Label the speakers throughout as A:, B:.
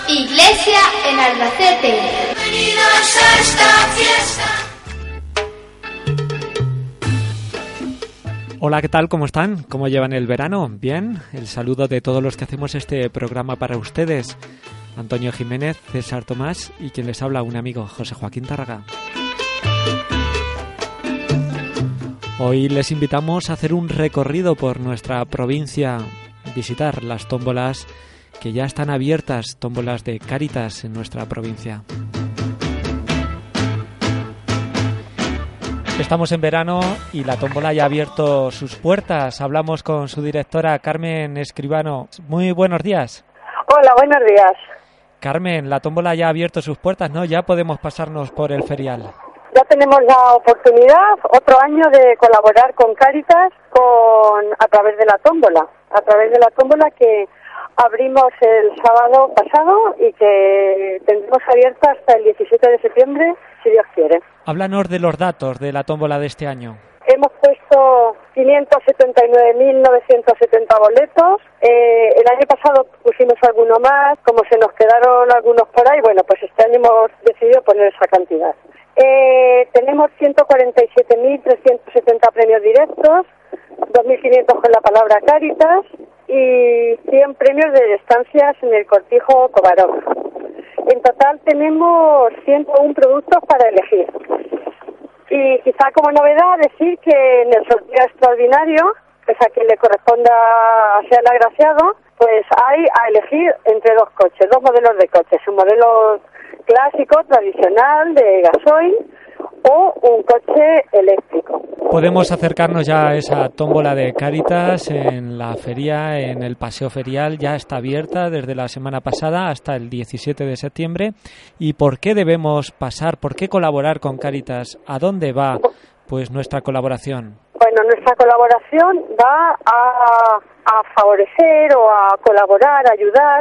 A: Iglesia en Albacete. Bienvenidos a esta fiesta.
B: Hola, ¿qué tal? ¿Cómo están? ¿Cómo llevan el verano? ¿Bien? El saludo de todos los que hacemos este programa para ustedes. Antonio Jiménez, César Tomás y quien les habla, un amigo, José Joaquín Tárraga. Hoy les invitamos a hacer un recorrido por nuestra provincia, visitar las tómbolas que ya están abiertas, tómbolas de Cáritas en nuestra provincia. Estamos en verano y la tómbola ya ha abierto sus puertas. Hablamos con su directora, Carmen Escribano. Muy buenos días.
C: Hola, buenos días.
B: Carmen, la tómbola ya ha abierto sus puertas, ¿no? Ya podemos pasarnos por el ferial.
C: Ya tenemos la oportunidad, otro año, de colaborar con Cáritas a través de la tómbola que abrimos el sábado pasado y que tendremos abierta hasta el 17 de septiembre, si Dios quiere.
B: Háblanos de los datos de la tómbola de este año.
C: Hemos puesto 579.970 boletos. El año pasado pusimos alguno más, como se nos quedaron algunos por ahí, bueno, pues este año hemos decidido poner esa cantidad. Tenemos 147.370 premios directos, 2.500 con la palabra Cáritas y 100 premios de estancias en el Cortijo Kovarov. En total tenemos 101 productos para elegir. Y quizá como novedad decir que en el sorteo extraordinario, pues a quien le corresponda ser el agraciado, pues hay a elegir entre dos modelos de coches, un modelo clásico, tradicional, de gasoil, o un coche eléctrico.
B: Podemos acercarnos ya a esa tómbola de Cáritas en la feria, en el paseo ferial. Ya está abierta desde la semana pasada hasta el 17 de septiembre. ¿Y por qué debemos pasar? ¿Por qué colaborar con Cáritas? ¿A dónde va pues nuestra colaboración?
C: Bueno, nuestra colaboración va a favorecer o a colaborar, a ayudar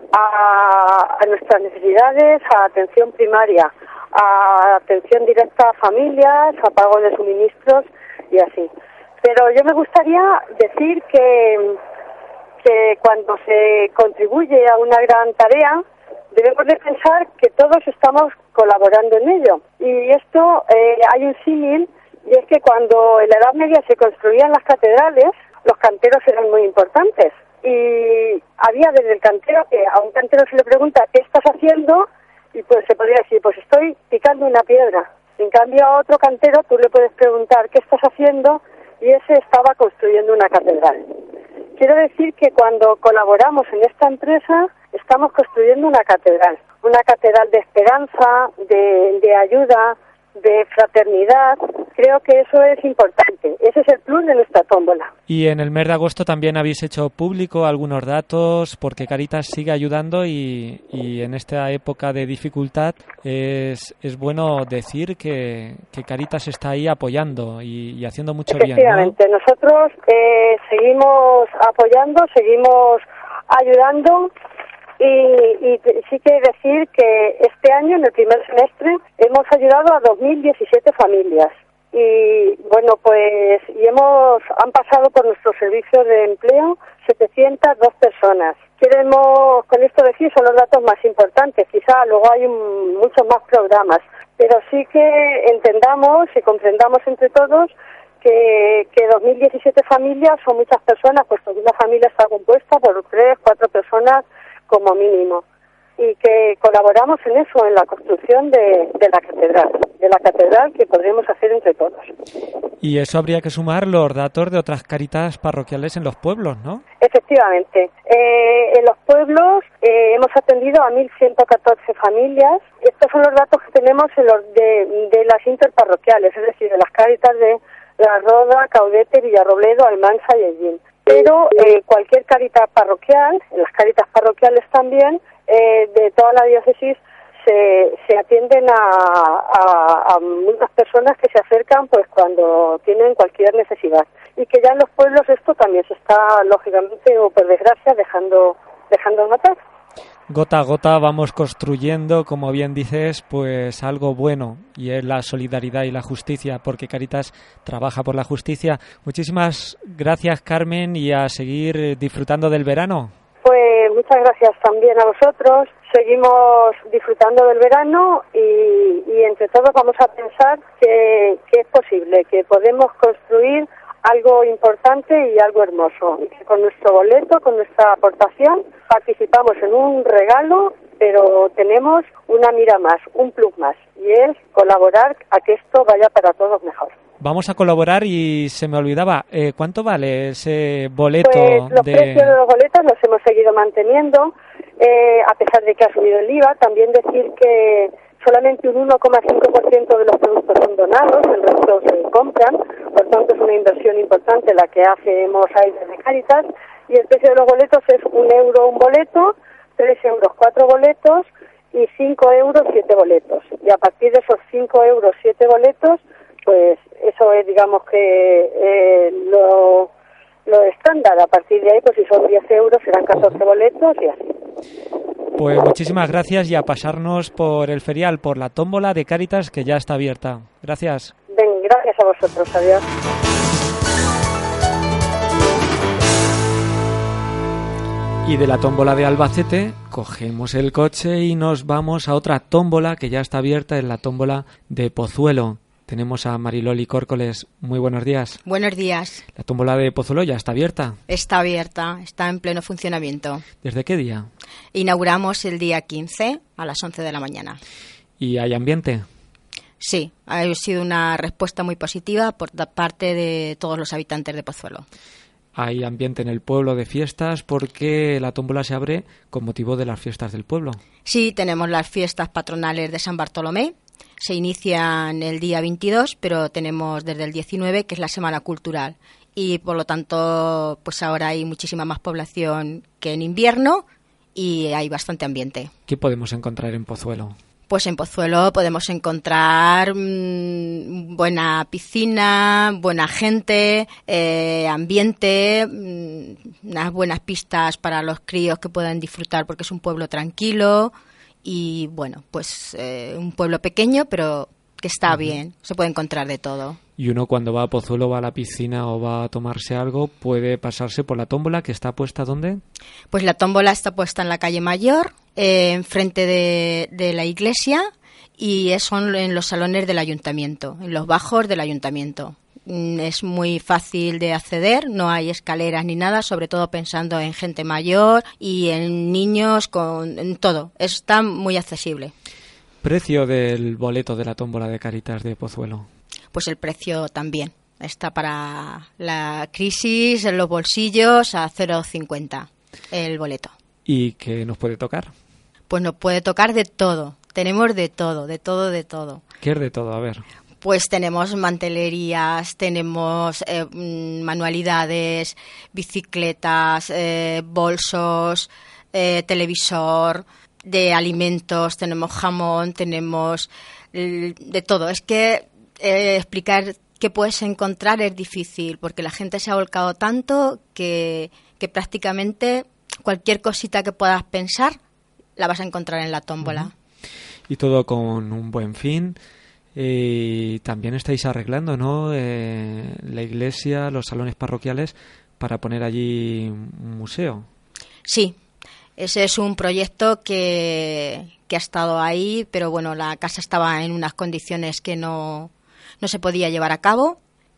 C: a nuestras necesidades, a atención primaria, a atención directa a familias, a pago de suministros y así. Pero yo me gustaría decir que cuando se contribuye a una gran tarea, debemos de pensar que todos estamos colaborando en ello. Y esto, hay un símil, y es que cuando en la Edad Media se construían las catedrales, los canteros eran muy importantes. Y había desde el cantero, que a un cantero se le pregunta ¿qué estás haciendo? Y pues se podría decir, pues estoy picando una piedra. En cambio a otro cantero tú le puedes preguntar ¿qué estás haciendo? Y ese estaba construyendo una catedral. Quiero decir que cuando colaboramos en esta empresa estamos construyendo una catedral de esperanza, de ayuda, de fraternidad. Creo que eso es importante. Ese es el plus de nuestra tómbola.
B: Y en el mes de agosto también habéis hecho público algunos datos, porque Cáritas sigue ayudando y en esta época de dificultad es bueno decir que Cáritas está ahí apoyando y haciendo mucho bien, ¿no?
C: Efectivamente, nosotros seguimos apoyando, seguimos ayudando. Y sí que decir que este año, en el primer semestre, hemos ayudado a 2.017 familias. Y bueno, pues han pasado por nuestro servicio de empleo 702 personas. Queremos con esto decir, son los datos más importantes, quizá luego hay muchos más programas, pero sí que entendamos y comprendamos entre todos que 2.017 familias son muchas personas, puesto que una familia está compuesta por 3, 4 personas como mínimo, y que colaboramos en eso, en la construcción de la catedral que podremos hacer entre todos.
B: Y eso habría que sumar los datos de otras Cáritas parroquiales en los pueblos, ¿no?
C: Efectivamente. En los pueblos hemos atendido a 1.114 familias. Estos son los datos que tenemos de las interparroquiales, es decir, de las Cáritas de La Roda, Caudete, Villarrobledo, Almansa y Ellín. Pero cualquier Cáritas parroquial, en las Cáritas parroquiales también, de toda la diócesis, se atienden a muchas personas que se acercan pues cuando tienen cualquier necesidad. Y que ya en los pueblos esto también se está, lógicamente, o por desgracia, dejando notar.
B: Gota a gota vamos construyendo, como bien dices, pues algo bueno, y es la solidaridad y la justicia, porque Cáritas trabaja por la justicia. Muchísimas gracias, Carmen, y a seguir disfrutando del verano.
C: Pues muchas muchas gracias también a vosotros. Seguimos disfrutando del verano y entre todos vamos a pensar que es posible, que podemos construir algo importante y algo hermoso. Y que con nuestro boleto, con nuestra aportación, participamos en un regalo, pero tenemos una mira más, un plus más, y es colaborar a que esto vaya para todos mejor.
B: Vamos a colaborar y se me olvidaba, ¿cuánto vale ese boleto?
C: Pues los precios de los boletos los hemos seguido manteniendo, a pesar de que ha subido el IVA. También decir que solamente un 1,5% de los productos son donados, el resto se compran, por tanto es una inversión importante la que hacemos ahí desde Cáritas, y el precio de los boletos es €1 un boleto, €3 4 boletos y €5 7 boletos. Y a partir de esos €5 7 boletos, pues eso es, digamos que lo estándar. A partir de ahí, pues si son €10 serán 14 boletos y así.
B: Pues muchísimas gracias y a pasarnos por el ferial, por la tómbola de Cáritas que ya está abierta. Gracias.
C: Ven, gracias a vosotros. Adiós.
B: Y de la tómbola de Albacete cogemos el coche y nos vamos a otra tómbola que ya está abierta, en la tómbola de Pozuelo. Tenemos a Mariloli Córcoles. Muy buenos días.
D: Buenos días.
B: La tómbola de Pozuelo ya está abierta.
D: Está abierta, está en pleno funcionamiento.
B: ¿Desde qué día?
D: Inauguramos el día 15 a las 11 de la mañana.
B: ¿Y hay ambiente?
D: Sí, ha sido una respuesta muy positiva por parte de todos los habitantes de Pozuelo.
B: Hay ambiente en el pueblo de fiestas porque la tómbola se abre con motivo de las fiestas del pueblo.
D: Sí, tenemos las fiestas patronales de San Bartolomé. Se inician el día 22, pero tenemos desde el 19, que es la Semana Cultural. Y por lo tanto, pues ahora hay muchísima más población que en invierno y hay bastante ambiente.
B: ¿Qué podemos encontrar en Pozuelo?
D: Pues en Pozuelo podemos encontrar buena piscina, buena gente, ambiente, unas buenas pistas para los críos que puedan disfrutar porque es un pueblo tranquilo y bueno, pues un pueblo pequeño pero que está bien, se puede encontrar de todo.
B: Y uno cuando va a Pozuelo, va a la piscina o va a tomarse algo, puede pasarse por la tómbola, que está puesta ¿dónde?
D: Pues la tómbola está puesta en la calle Mayor, enfrente de la iglesia, y son en los salones del ayuntamiento, en los bajos del ayuntamiento. Es muy fácil de acceder, no hay escaleras ni nada, sobre todo pensando en gente mayor y en niños, en todo. Está muy accesible.
B: ¿Precio del boleto de la tómbola de Cáritas de Pozuelo?
D: Pues el precio también. Está para la crisis en los bolsillos a 0,50 el boleto.
B: ¿Y qué nos puede tocar?
D: Pues nos puede tocar de todo. Tenemos de todo, de todo, de todo.
B: ¿Qué es de todo? A ver.
D: Pues tenemos mantelerías, tenemos manualidades, bicicletas, bolsos, televisor, de alimentos, tenemos jamón, tenemos de todo. Es que explicar qué puedes encontrar es difícil porque la gente se ha volcado tanto que prácticamente cualquier cosita que puedas pensar la vas a encontrar en la tómbola.
B: Y todo con un buen fin. También estáis arreglando, ¿no? La iglesia, los salones parroquiales para poner allí un museo.
D: Sí, ese es un proyecto que ha estado ahí, pero bueno, la casa estaba en unas condiciones que no se podía llevar a cabo.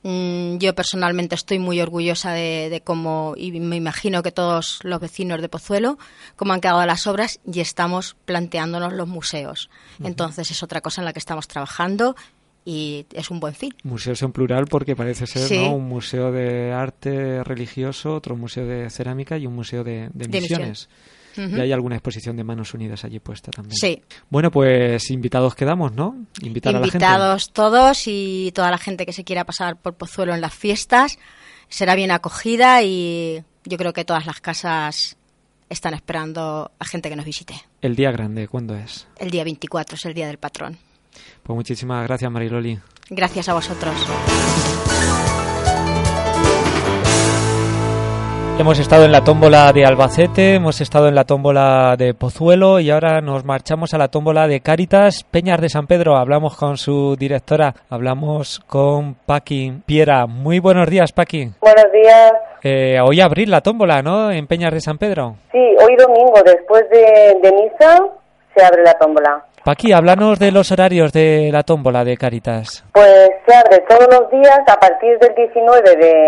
D: Yo personalmente estoy muy orgullosa de cómo, y me imagino que todos los vecinos de Pozuelo, cómo han quedado las obras y estamos planteándonos los museos. Entonces es otra cosa en la que estamos trabajando y es un buen fin.
B: Museos en plural porque parece ser,
D: sí,
B: ¿no? Un museo de arte religioso, otro museo de cerámica y un museo de misiones. Y hay alguna exposición de Manos Unidas allí puesta también.
D: Sí.
B: Bueno, pues invitados quedamos, ¿no? Invitar a la gente.
D: Invitados todos y toda la gente que se quiera pasar por Pozuelo en las fiestas será bien acogida y yo creo que todas las casas están esperando a gente que nos visite.
B: ¿El día grande cuándo es?
D: El día 24 es el día del patrón.
B: Pues muchísimas gracias, Mariloli.
D: Gracias a vosotros.
B: Hemos estado en la tómbola de Albacete, hemos estado en la tómbola de Pozuelo y ahora nos marchamos a la tómbola de Cáritas Peñas de San Pedro. Hablamos con su directora, hablamos con Paqui Piera. Muy buenos días, Paqui.
C: Buenos días.
B: Hoy abrir la tómbola, ¿no?, en Peñas de San Pedro.
C: Sí, hoy domingo, después de misa, se abre la tómbola.
B: Paqui, háblanos de los horarios de la tómbola de Cáritas.
C: Pues se abre todos los días a partir del 19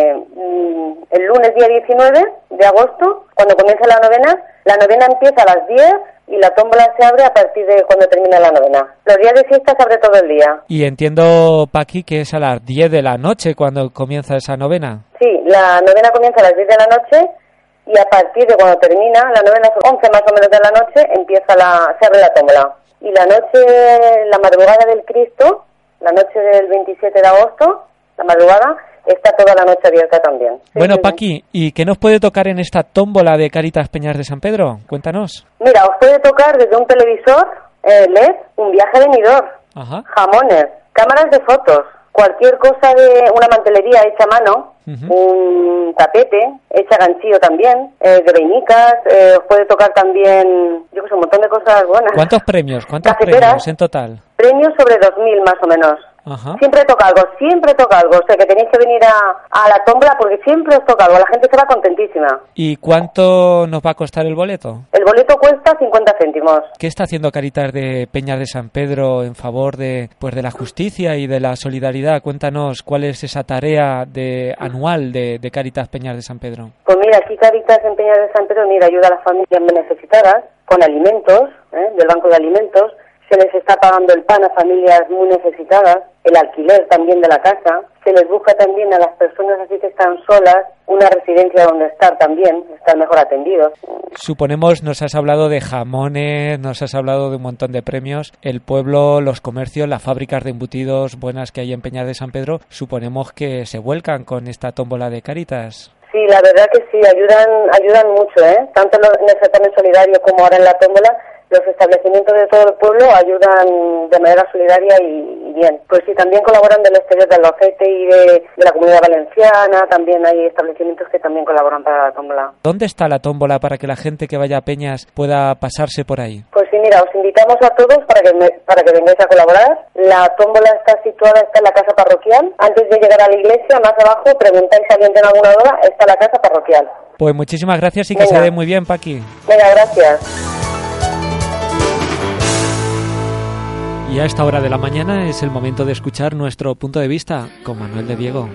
C: el lunes día 19 de agosto, cuando comienza la novena. La novena empieza a las 10 y la tómbola se abre a partir de cuando termina la novena. Los días de fiesta se abre todo el día.
B: Y entiendo, Paqui, que es a las 10 de la noche cuando comienza esa novena.
C: Sí, la novena comienza a las 10 de la noche y a partir de cuando termina la novena, son 11 más o menos de la noche, se abre la tómbola. Y la madrugada del Cristo, la noche del 27 de agosto, la madrugada, está toda la noche abierta también. Sí,
B: bueno,
C: sí,
B: Paqui, ¿y qué nos puede tocar en esta tómbola de Cáritas Peñas de San Pedro? Cuéntanos.
C: Mira, os puede tocar desde un televisor LED, un viaje venidor,
B: Ajá.
C: jamones, cámaras de fotos, cualquier cosa de una mantelería hecha a mano, un tapete, hecha ganchillo también, de vainicas, os puede tocar también, yo que sé, un montón de cosas buenas.
B: ¿Cuántos premios? ¿Cuántos
C: Cafeteras,
B: premios en total?
C: Premios sobre 2.000 más o menos.
B: Ajá.
C: Siempre toca algo. O sea, que tenéis que venir a la tómbola porque siempre os toca algo. La gente se va contentísima.
B: ¿Y cuánto nos va a costar el boleto?
C: El boleto cuesta 50 céntimos.
B: ¿Qué está haciendo Cáritas de Peñas de San Pedro en favor de la justicia y de la solidaridad? Cuéntanos cuál es esa tarea anual de Cáritas Peñas de San Pedro.
C: Pues mira, aquí Cáritas en Peñas de San Pedro, ayuda a las familias necesitadas con alimentos, del Banco de Alimentos. Se les está pagando el pan a familias muy necesitadas, el alquiler también de la casa. Se les busca también a las personas así que están solas una residencia donde estar también, estar mejor atendidos.
B: Suponemos, nos has hablado de jamones, nos has hablado de un montón de premios. El pueblo, los comercios, las fábricas de embutidos buenas que hay en Peñas de San Pedro, suponemos que se vuelcan con esta tómbola de Cáritas.
C: Sí, la verdad que sí, ayudan mucho, tanto en el certamen solidario como ahora en la tómbola. Los establecimientos de todo el pueblo ayudan de manera solidaria y bien. Pues sí, también colaboran del exterior de Albacete y de la Comunidad Valenciana. También hay establecimientos que también colaboran para la tómbola.
B: ¿Dónde está la tómbola para que la gente que vaya a Peñas pueda pasarse por ahí?
C: Pues sí, mira, os invitamos a todos para que vengáis a colaborar. La tómbola está en la casa parroquial. Antes de llegar a la iglesia, más abajo, preguntáis si alguien tiene alguna duda, está la casa parroquial.
B: Pues muchísimas gracias y que se dé muy bien, Paqui.
C: Venga, gracias.
B: Y a esta hora de la mañana es el momento de escuchar nuestro punto de vista con Manuel de Diego.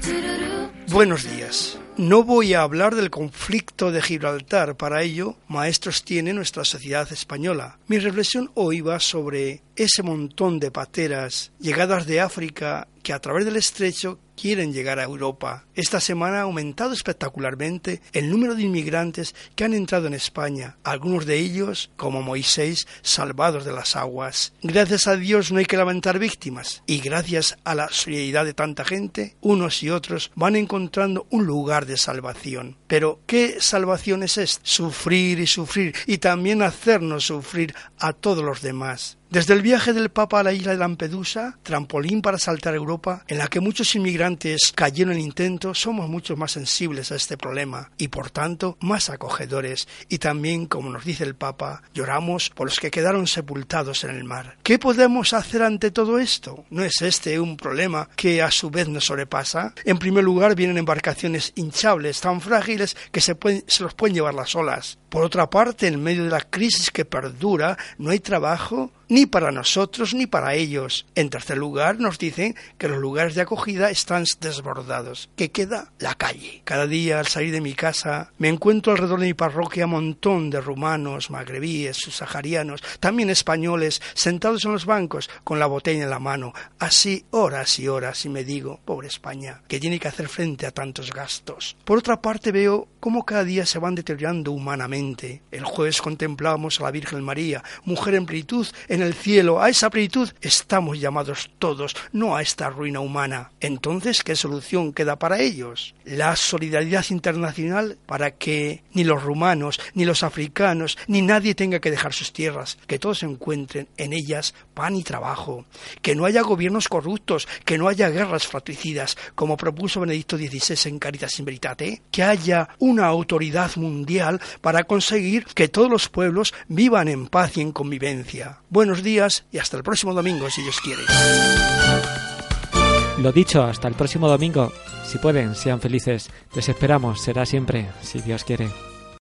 E: Buenos días. No voy a hablar del conflicto de Gibraltar, para ello maestros tiene nuestra sociedad española. Mi reflexión hoy va sobre ese montón de pateras llegadas de África que a través del estrecho quieren llegar a Europa. Esta semana ha aumentado espectacularmente el número de inmigrantes que han entrado en España, algunos de ellos, como Moisés, salvados de las aguas. Gracias a Dios no hay que lamentar víctimas, y gracias a la solidaridad de tanta gente, unos y otros van encontrando un lugar de salvación. Pero, ¿qué salvación es esta? Sufrir y sufrir, y también hacernos sufrir a todos los demás. Desde el viaje del Papa a la isla de Lampedusa, trampolín para saltar a Europa, en la que muchos inmigrantes cayeron en intento, somos mucho más sensibles a este problema y por tanto más acogedores, y también, como nos dice el Papa, lloramos por los que quedaron sepultados en el mar. ¿Qué podemos hacer ante todo esto? ¿No es este un problema que a su vez nos sobrepasa? En primer lugar, vienen embarcaciones hinchables, tan frágiles que se los pueden llevar las olas. Por otra parte, en medio de la crisis que perdura, no hay trabajo ni para nosotros ni para ellos. En tercer lugar, nos dicen que los lugares de acogida están desbordados, que queda la calle. Cada día al salir de mi casa me encuentro alrededor de mi parroquia un montón de rumanos, magrebíes, subsaharianos, también españoles, sentados en los bancos con la botella en la mano, así horas y horas, y me digo, pobre España, que tiene que hacer frente a tantos gastos. Por otra parte, veo cómo cada día se van deteriorando humanamente. El jueves contemplábamos a la Virgen María, mujer en plenitud, en el cielo. A esa plenitud estamos llamados todos, no a esta ruina humana. Entonces, ¿qué solución queda para ellos? La solidaridad internacional para que ni los rumanos, ni los africanos, ni nadie tenga que dejar sus tierras, que todos encuentren en ellas pan y trabajo, que no haya gobiernos corruptos, que no haya guerras fratricidas, como propuso Benedicto XVI en Caritas in Veritate, que haya un una autoridad mundial para conseguir que todos los pueblos vivan en paz y en convivencia. Buenos días y hasta el próximo domingo, si Dios quiere.
B: Lo dicho, hasta el próximo domingo. Si pueden, sean felices. Les esperamos, será siempre, si Dios quiere.